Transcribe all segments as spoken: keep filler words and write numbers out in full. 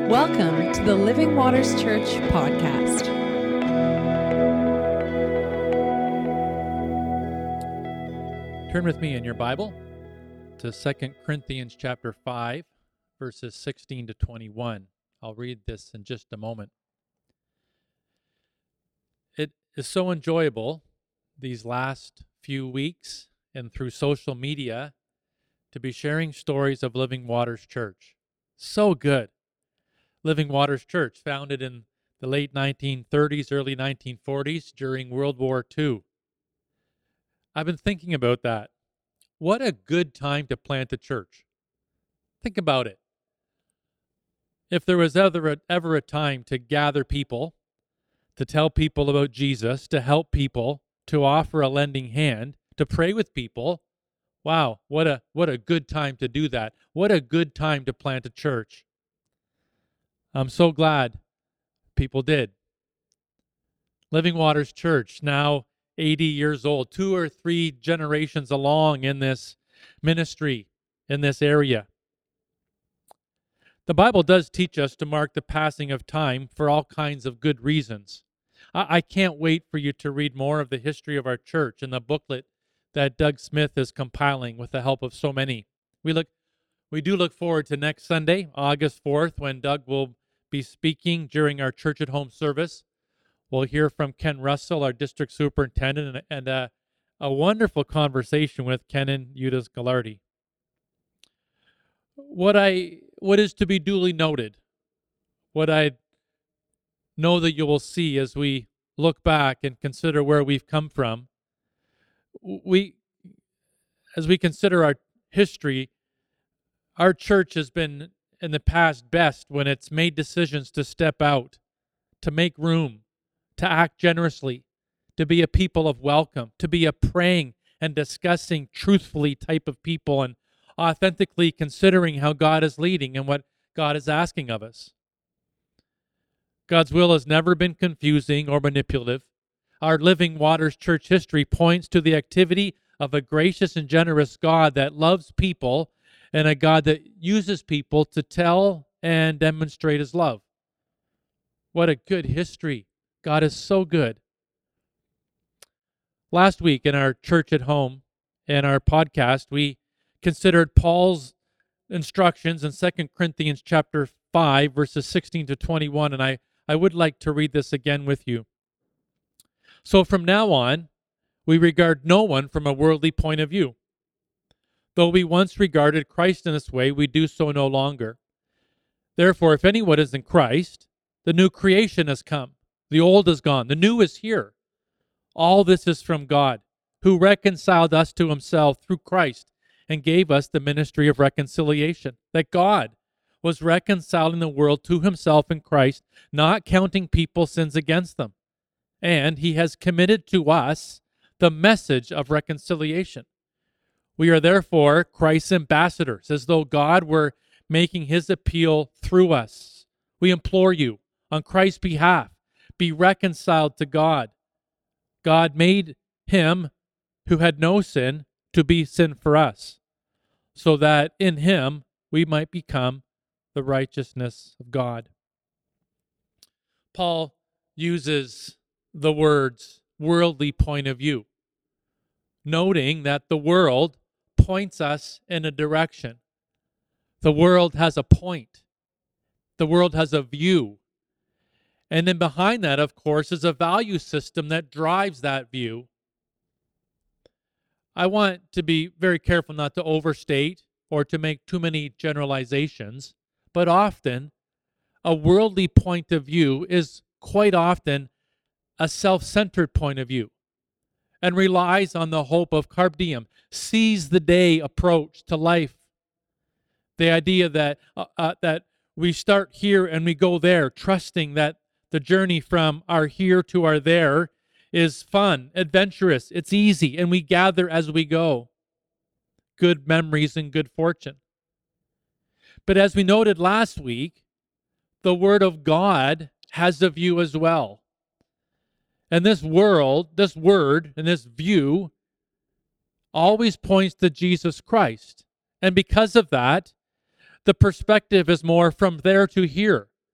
Welcome to the Living Waters Church podcast. Turn with me in your Bible to Second Corinthians chapter five, verses sixteen to twenty-one. I'll read this in just a moment. It is so enjoyable these last few weeks and through social media to be sharing stories of Living Waters Church. So good. Living Waters Church, founded in the late nineteen thirties, early nineteen forties during World War Two. I've been thinking about that. What a good time to plant a church. Think about it. If there was ever a, ever a time to gather people, to tell people about Jesus, to help people, to offer a lending hand, to pray with people, wow, what a what a good time to do that. What a good time to plant a church. I'm so glad people did. Living Waters Church, now eighty years old, two or three generations along in this ministry, in this area. The Bible does teach us to mark the passing of time for all kinds of good reasons. I, I can't wait for you to read more of the history of our church in the booklet that Doug Smith is compiling with the help of so many. We look, we do look forward to next Sunday, August fourth, when Doug will be speaking during our Church at Home service. We'll hear from Ken Russell, our district superintendent, and, and a, a wonderful conversation with Ken and Eudes Gallardi. What I what is to be duly noted, what I know that you will see as we look back and consider where we've come from, we, as we consider our history, our church has been in the past best when it's made decisions to step out, to make room, to act generously, to be a people of welcome, to be a praying and discussing truthfully type of people and authentically considering how God is leading and what God is asking of us. God's will has never been confusing or manipulative. Our Living Waters Church history points to the activity of a gracious and generous God that loves people and a God that uses people to tell and demonstrate his love. What a good history. God is so good. Last week in our Church at Home and our podcast, we considered Paul's instructions in Second Corinthians chapter five, verses sixteen to twenty-one, and I, I would like to read this again with you. So from now on, we regard no one from a worldly point of view. Though we once regarded Christ in this way, we do so no longer. Therefore, if anyone is in Christ, the new creation has come. The old is gone. The new is here. All this is from God, who reconciled us to himself through Christ and gave us the ministry of reconciliation. That God was reconciling the world to himself in Christ, not counting people's sins against them. And he has committed to us the message of reconciliation. We are therefore Christ's ambassadors, as though God were making his appeal through us. We implore you, on Christ's behalf, be reconciled to God. God made him who had no sin to be sin for us, so that in him we might become the righteousness of God. Paul uses the words worldly point of view, noting that the world points us in a direction. The world has a point. The world has a view. And then behind that, of course, is a value system that drives that view. I want to be very careful not to overstate or to make too many generalizations, but often a worldly point of view is quite often a self-centered point of view and relies on the hope of carpe diem, seize the day approach to life. The idea that uh, uh, that we start here and we go there, trusting that the journey from our here to our there is fun, adventurous, it's easy, and we gather as we go. Good memories and good fortune. But as we noted last week, the Word of God has a view as well. And this world, this word, and this view always points to Jesus Christ. And because of that, the perspective is more from there to here.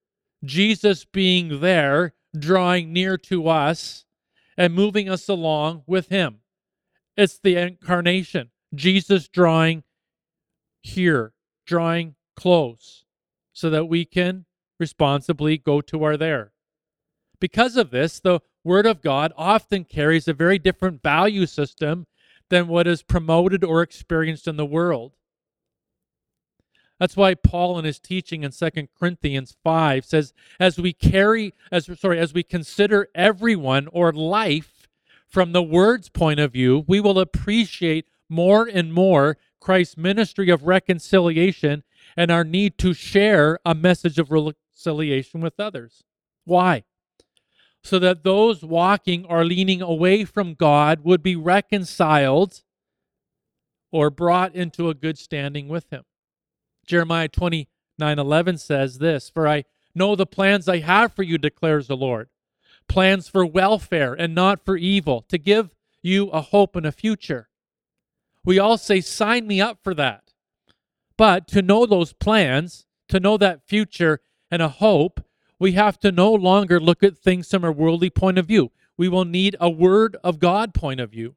Jesus being there, drawing near to us and moving us along with him. It's the incarnation. Jesus drawing here, drawing close, so that we can responsibly go to our there. Because of this, the Word of God often carries a very different value system than what is promoted or experienced in the world. That's why Paul in his teaching in Second Corinthians five says, as we carry, as sorry, as we consider everyone or life from the Word's point of view, we will appreciate more and more Christ's ministry of reconciliation and our need to share a message of reconciliation with others. Why? So that those walking or leaning away from God would be reconciled or brought into a good standing with him. Jeremiah twenty-nine eleven says this, "For I know the plans I have for you, declares the Lord, plans for welfare and not for evil, to give you a hope and a future." We all say, sign me up for that. But to know those plans, to know that future and a hope, we have to no longer look at things from a worldly point of view. We will need a Word of God point of view.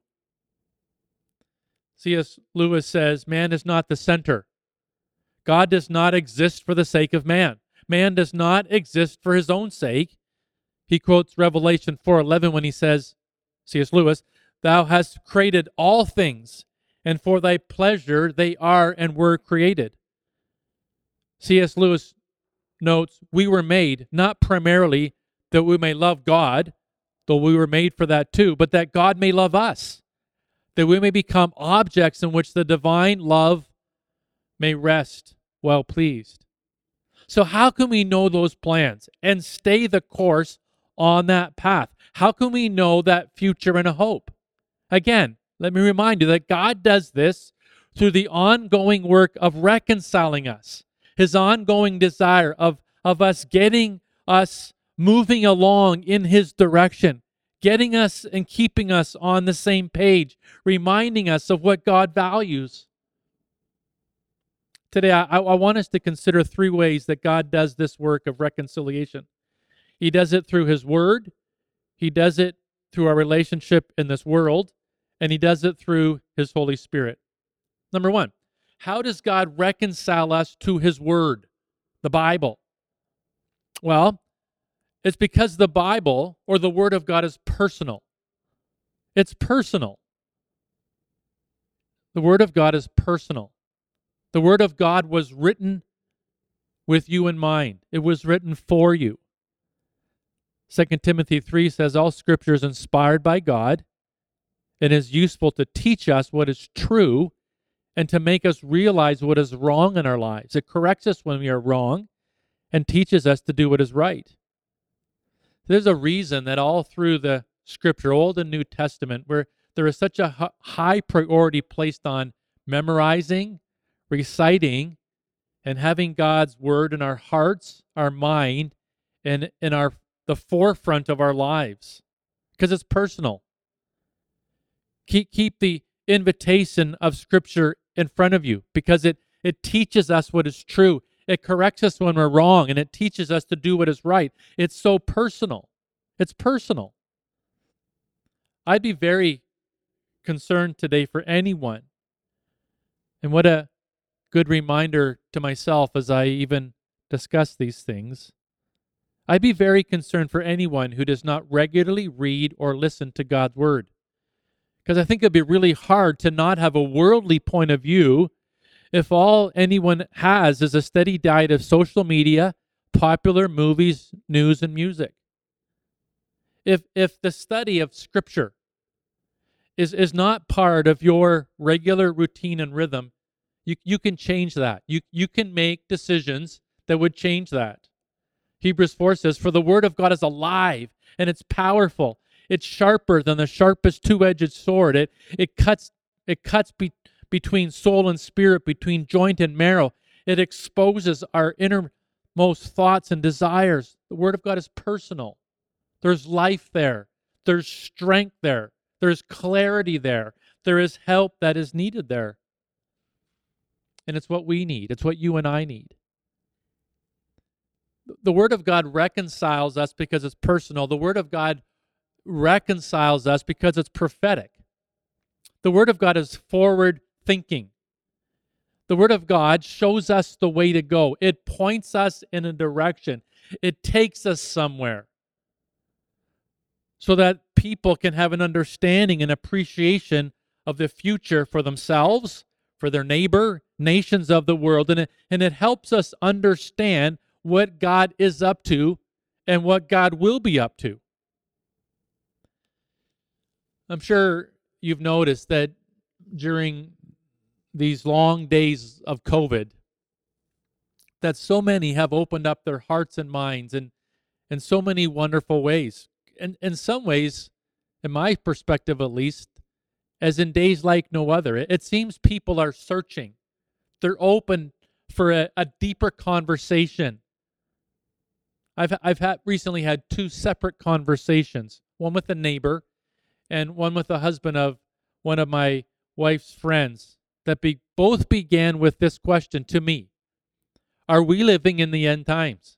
C S Lewis says, man is not the center. God does not exist for the sake of man. Man does not exist for his own sake. He quotes Revelation four eleven when he says, C S Lewis, "Thou hast created all things, and for thy pleasure they are and were created." C S Lewis notes, we were made not primarily that we may love God, though we were made for that too, but that God may love us, that we may become objects in which the divine love may rest well pleased. So how can we know those plans and stay the course on that path? How can we know that future and a hope? Again, let me remind you that God does this through the ongoing work of reconciling us, his ongoing desire of, of us getting us moving along in his direction, getting us and keeping us on the same page, reminding us of what God values. Today, I, I want us to consider three ways that God does this work of reconciliation. He does it through his word, he does it through our relationship in this world, and he does it through his Holy Spirit. Number one, how does God reconcile us to his word, the Bible? Well, it's because the Bible, or the Word of God, is personal. It's personal. The Word of God is personal. The Word of God was written with you in mind. It was written for you. Second Timothy three says, all Scripture is inspired by God and is useful to teach us what is true and to make us realize what is wrong in our lives. It corrects us when we are wrong and teaches us to do what is right. There's a reason that all through the Scripture, Old and New Testament, where there is such a high priority placed on memorizing, reciting, and having God's Word in our hearts, our mind, and in our the forefront of our lives, because it's personal. Keep, keep the invitation of Scripture in front of you, because it, it teaches us what is true. It corrects us when we're wrong, and it teaches us to do what is right. It's so personal. It's personal. I'd be very concerned today for anyone, and what a good reminder to myself as I even discuss these things. I'd be very concerned for anyone who does not regularly read or listen to God's Word, because I think it'd be really hard to not have a worldly point of view if all anyone has is a steady diet of social media, popular movies, news, and music. If if the study of Scripture is, is not part of your regular routine and rhythm, you, you can change that. You, you can make decisions that would change that. Hebrews four says, for the Word of God is alive and it's powerful. It's sharper than the sharpest two-edged sword. It, it cuts, it cuts be, between soul and spirit, between joint and marrow. It exposes our innermost thoughts and desires. The Word of God is personal. There's life there. There's strength there. There's clarity there. There is help that is needed there. And it's what we need. It's what you and I need. The Word of God reconciles us because it's personal. The Word of God reconciles us because it's prophetic. The Word of God is forward thinking. The Word of God shows us the way to go. It points us in a direction. It takes us somewhere so that people can have an understanding and appreciation of the future for themselves, for their neighbor, nations of the world. And it, and it helps us understand what God is up to and what God will be up to. I'm sure you've noticed that during these long days of COVID, that so many have opened up their hearts and minds in, in so many wonderful ways. And in some ways, in my perspective at least, as in days like no other. It, it seems people are searching. They're open for a, a deeper conversation. I've I've had recently had two separate conversations, one with a neighbor and one with the husband of one of my wife's friends, that be, both began with this question to me: are we living in the end times?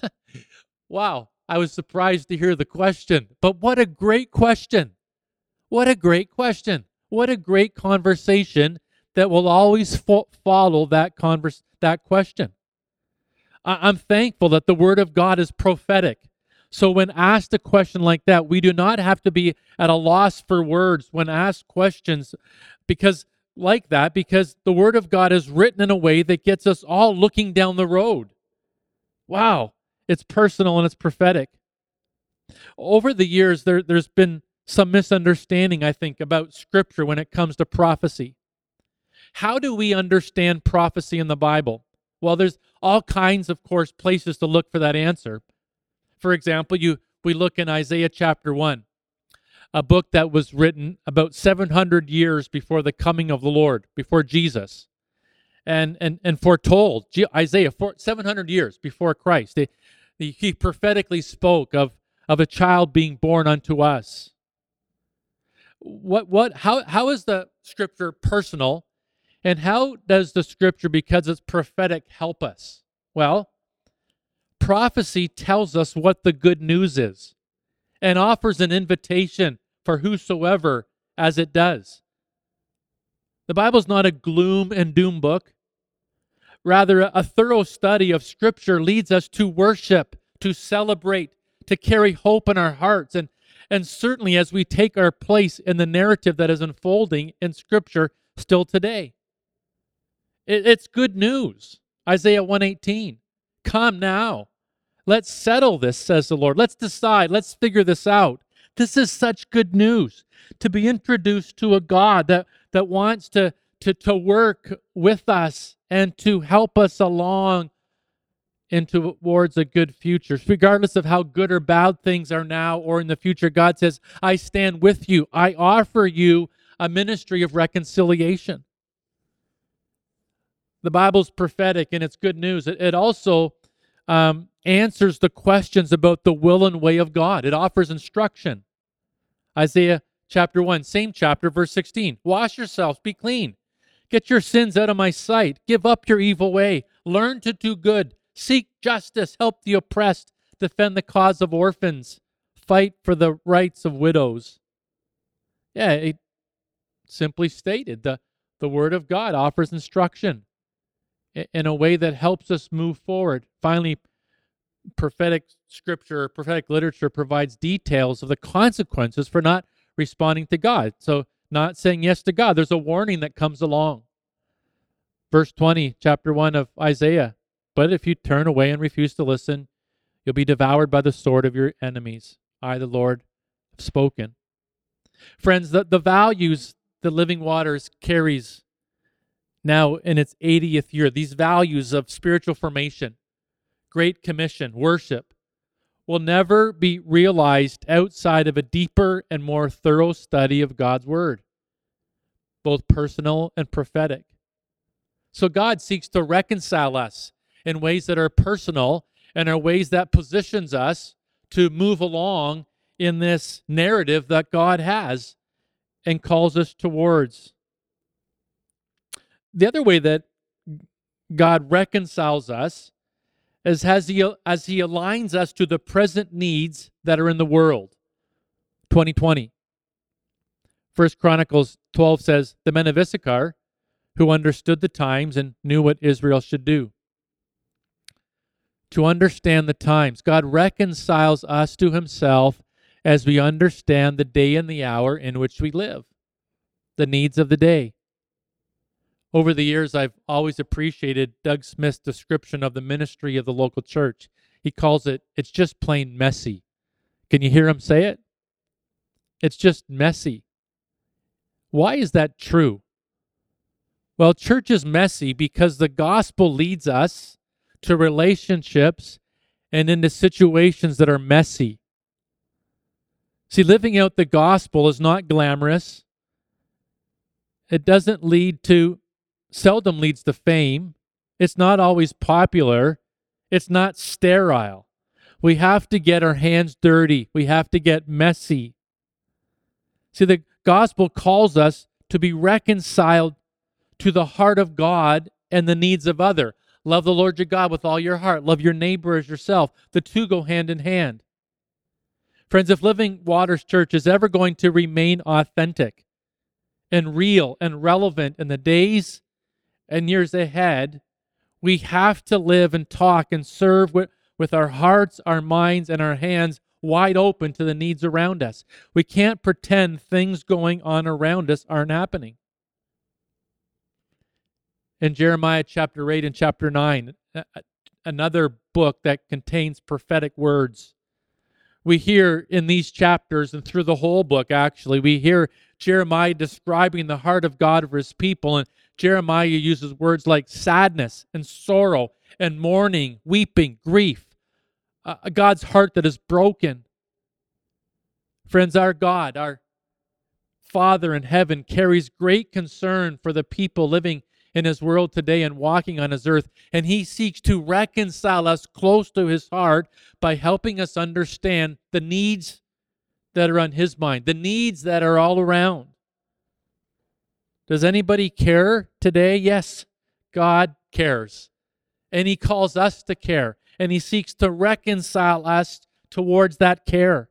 Wow, I was surprised to hear the question, but what a great question. What a great question. What a great conversation that will always fo- follow that converse, that question. I- I'm thankful that the Word of God is prophetic. So when asked a question like that, we do not have to be at a loss for words when asked questions because like that, because the Word of God is written in a way that gets us all looking down the road. Wow, it's personal and it's prophetic. Over the years, there, there's been some misunderstanding, I think, about Scripture when it comes to prophecy. How do we understand prophecy in the Bible? Well, there's all kinds, of course, places to look for that answer. For example, you we look in Isaiah chapter one, a book that was written about seven hundred years before the coming of the Lord, before Jesus, and and and foretold. Isaiah, seven hundred years before Christ, he, he prophetically spoke of, of a child being born unto us. What what how how is the Scripture personal, and how does the Scripture, because it's prophetic, help us? Well, prophecy tells us what the good news is and offers an invitation for whosoever as it does. The Bible's not a gloom and doom book. Rather, a thorough study of Scripture leads us to worship, to celebrate, to carry hope in our hearts, and And certainly as we take our place in the narrative that is unfolding in Scripture still today. It, it's good news. Isaiah one eighteen. Come now. Let's settle this, says the Lord. Let's decide. Let's figure this out. This is such good news to be introduced to a God that, that wants to, to, to work with us and to help us along into towards a good future. Regardless of how good or bad things are now or in the future, God says, I stand with you. I offer you a ministry of reconciliation. The Bible's prophetic and it's good news. It, it also um, answers the questions about the will and way of God. It offers instruction. Isaiah chapter one, same chapter, verse sixteen. Wash yourselves, be clean. Get your sins out of my sight. Give up your evil way. Learn to do good. Seek justice, help the oppressed, defend the cause of orphans, fight for the rights of widows. Yeah, it simply stated, the, the Word of God offers instruction in a way that helps us move forward. Finally, prophetic Scripture, prophetic literature provides details of the consequences for not responding to God. So not saying yes to God, there's a warning that comes along. Verse twenty, chapter one of Isaiah. But if you turn away and refuse to listen, you'll be devoured by the sword of your enemies. I, the Lord, have spoken. Friends, the, the values that Living Waters carries now in its eightieth year, these values of spiritual formation, Great Commission, worship, will never be realized outside of a deeper and more thorough study of God's Word, both personal and prophetic. So God seeks to reconcile us in ways that are personal and are ways that positions us to move along in this narrative that God has and calls us towards. The other way that God reconciles us as, as, he, as he aligns us to the present needs that are in the world. twenty twenty. First Chronicles twelve says, the men of Issachar, who understood the times and knew what Israel should do. To understand the times. God reconciles us to himself as we understand the day and the hour in which we live, the needs of the day. Over the years, I've always appreciated Doug Smith's description of the ministry of the local church. He calls it, it's just plain messy. Can you hear him say it? It's just messy. Why is that true? Well, church is messy because the gospel leads us to relationships and into situations that are messy. See, living out the gospel is not glamorous. It doesn't lead to, seldom leads to fame. It's not always popular. It's not sterile. We have to get our hands dirty. We have to get messy. See, the gospel calls us to be reconciled to the heart of God and the needs of others. Love the Lord your God with all your heart. Love your neighbor as yourself. The two go hand in hand. Friends, if Living Waters Church is ever going to remain authentic and real and relevant in the days and years ahead, we have to live and talk and serve with, with our hearts, our minds, and our hands wide open to the needs around us. We can't pretend things going on around us aren't happening. In Jeremiah chapter eight and chapter nine, another book that contains prophetic words, we hear in these chapters and through the whole book, actually, we hear Jeremiah describing the heart of God for his people. And Jeremiah uses words like sadness and sorrow and mourning, weeping, grief, uh, God's heart that is broken. Friends, our God, our Father in heaven, carries great concern for the people living in his world today and walking on his earth. And he seeks to reconcile us close to his heart by helping us understand the needs that are on his mind, the needs that are all around. Does anybody care today? Yes, God cares. And he calls us to care. And he seeks to reconcile us towards that care.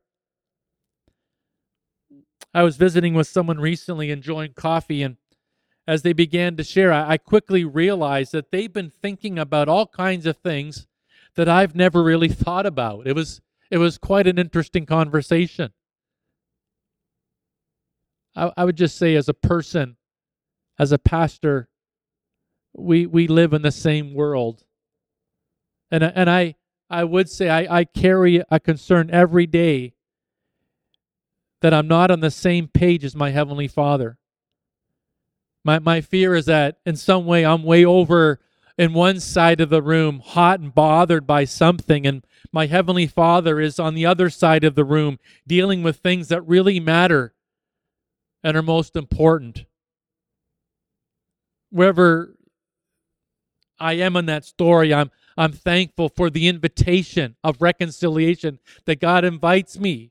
I was visiting with someone recently, enjoying coffee, and as they began to share, I quickly realized that they've been thinking about all kinds of things that I've never really thought about. It was, it was quite an interesting conversation. I, I would just say, as a person, as a pastor, we we live in the same world. And, and I, I would say I, I carry a concern every day that I'm not on the same page as my Heavenly Father. My my fear is that in some way I'm way over in one side of the room, hot and bothered by something, and my Heavenly Father is on the other side of the room, dealing with things that really matter and are most important. Wherever I am in that story, I'm I'm thankful for the invitation of reconciliation that God invites me.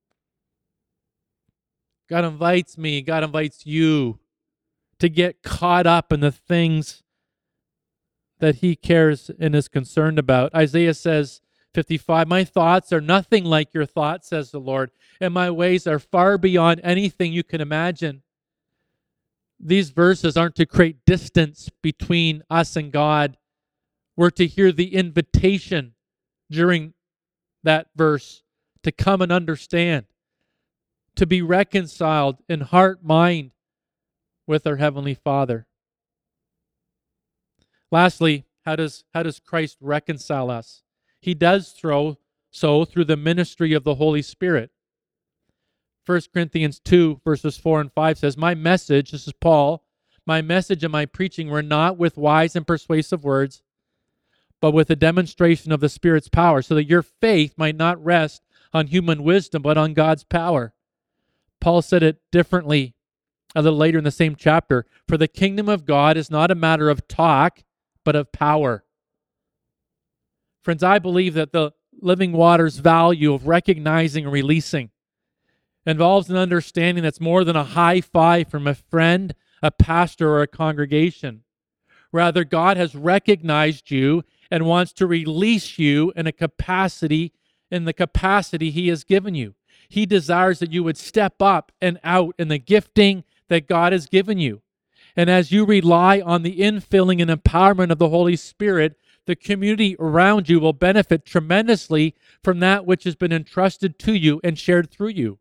God invites me, God invites you to get caught up in the things that he cares and is concerned about. Isaiah says, fifty-five, my thoughts are nothing like your thoughts, says the Lord, and my ways are far beyond anything you can imagine. These verses aren't to create distance between us and God. We're to hear the invitation during that verse to come and understand, to be reconciled in heart, mind, with our Heavenly Father. Lastly, how does, how does Christ reconcile us? He does throw, so through the ministry of the Holy Spirit. First Corinthians two, verses four and five says, my message, this is Paul, my message and my preaching were not with wise and persuasive words, but with a demonstration of the Spirit's power, so that your faith might not rest on human wisdom, but on God's power. Paul said it differently a little later in the same chapter. For the kingdom of God is not a matter of talk, but of power. Friends, I believe that the Living Waters value of recognizing and releasing involves an understanding that's more than a high five from a friend, a pastor, or a congregation. Rather, God has recognized you and wants to release you in a capacity, in the capacity He has given you. He desires that you would step up and out in the gifting that God has given you. And as you rely on the infilling and empowerment of the Holy Spirit, the community around you will benefit tremendously from that which has been entrusted to you and shared through you.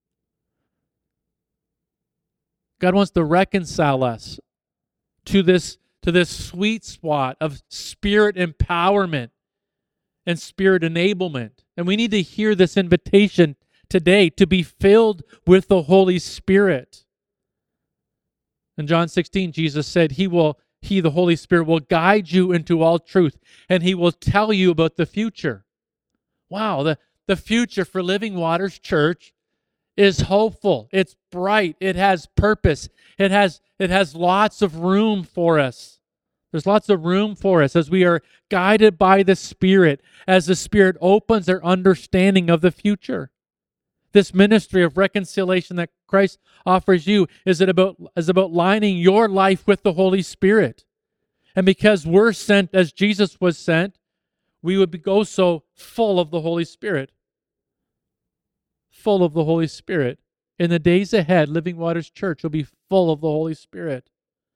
God wants to reconcile us to this, to this sweet spot of spirit empowerment and spirit enablement. And we need to hear this invitation today to be filled with the Holy Spirit. In John sixteen, Jesus said, He will, He, the Holy Spirit, will guide you into all truth, and He will tell you about the future. Wow, the, the future for Living Waters Church is hopeful. It's bright. It has purpose. It has, it has lots of room for us. There's lots of room for us as we are guided by the Spirit, as the Spirit opens our understanding of the future. This ministry of reconciliation that Christ offers you is it about is about lining your life with the Holy Spirit. And because we're sent as Jesus was sent, we would be, go so full of the Holy Spirit. Full of the Holy Spirit. In the days ahead, Living Waters Church will be full of the Holy Spirit.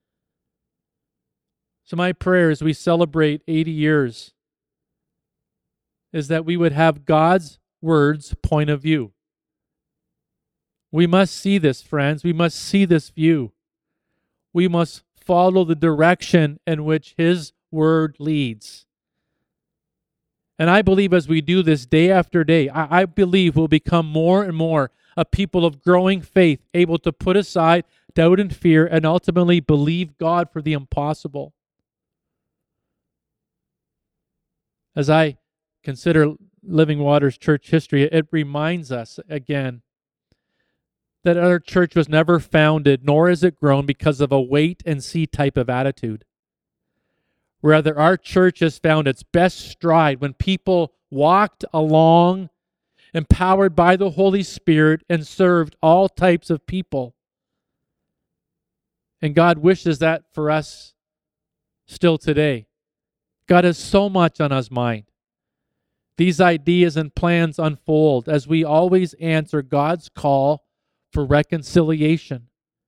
So my prayer as we celebrate eighty years is that we would have God's Word's point of view. We must see this, friends. We must see this view. We must follow the direction in which His Word leads. And I believe as we do this day after day, I, I believe we'll become more and more a people of growing faith, able to put aside doubt and fear and ultimately believe God for the impossible. As I consider Living Waters Church history, it reminds us again that our church was never founded, nor has it grown because of a wait-and-see type of attitude. Rather, our church has found its best stride when people walked along, empowered by the Holy Spirit, and served all types of people. And God wishes that for us still today. God has so much on His mind. These ideas and plans unfold as we always answer God's call for reconciliation.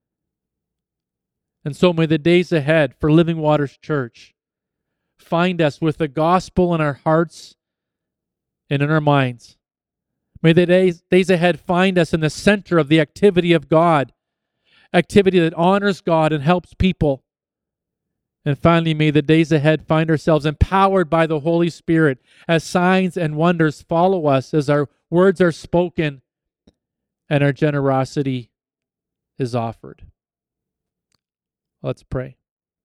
And so may the days ahead for Living Waters Church find us with the gospel in our hearts and in our minds. May the days, days ahead find us in the center of the activity of God, activity that honors God and helps people. And finally, may the days ahead find ourselves empowered by the Holy Spirit as signs and wonders follow us as our words are spoken and our generosity is offered. Let's pray.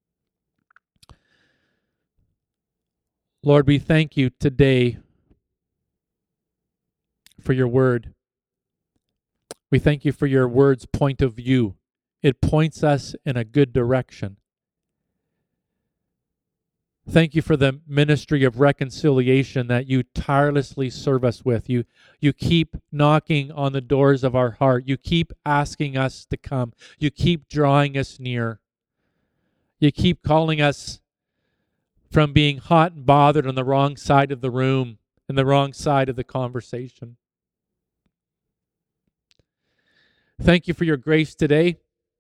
Lord, we thank you today for your word. We thank you for your word's point of view. It points us in a good direction. Thank you for the ministry of reconciliation that you tirelessly serve us with. You, you keep knocking on the doors of our heart. You keep asking us to come. You keep drawing us near. You keep calling us from being hot and bothered on the wrong side of the room and the wrong side of the conversation. Thank you for your grace today.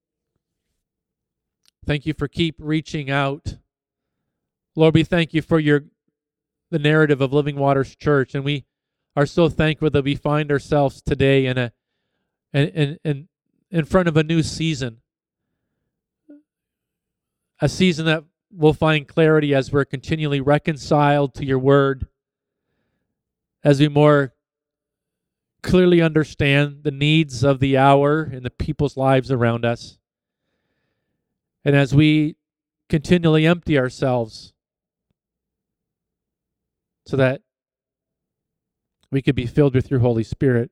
Thank you for keep reaching out. Lord, we thank you for your the narrative of Living Waters Church, and we are so thankful that we find ourselves today in a in in in front of a new season, a season that will find clarity as we're continually reconciled to your word, as we more clearly understand the needs of the hour and the people's lives around us, and as we continually empty ourselves so that we could be filled with your Holy Spirit,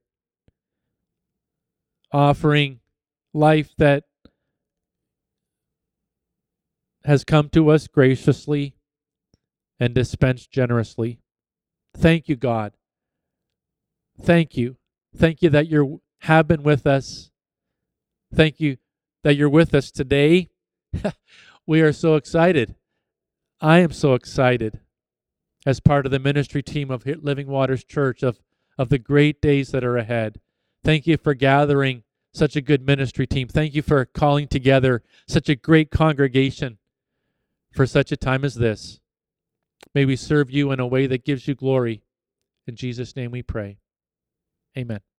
offering life that has come to us graciously and dispensed generously. Thank you, God. Thank you. Thank you that you have been with us. Thank you that you're with us today. We are so excited. I am so excited as part of the ministry team of Living Waters Church, of, of the great days that are ahead. Thank you for gathering such a good ministry team. Thank you for calling together such a great congregation for such a time as this. May we serve you in a way that gives you glory. In Jesus' name we pray. Amen.